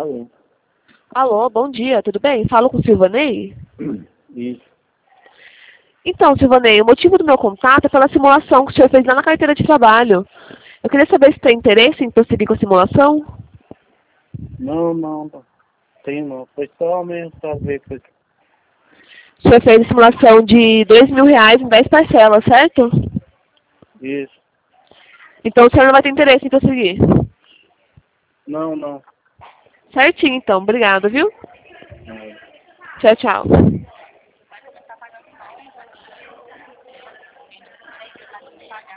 Alô? Alô, bom dia, tudo bem? Falo com o Silvanei? Isso. Então, Silvanei, o motivo do meu contato é pela simulação que o senhor fez lá na carteira de trabalho. Eu queria saber se tem interesse em prosseguir com a simulação. Não, não, não. Tem não. Foi só mesmo pra ver que... O senhor fez a simulação de R$ 2.000 em 10 parcelas, certo? Isso. Então o senhor não vai ter interesse em prosseguir. Não, não. Certinho, então. Obrigado, viu? Não. Tchau, tchau.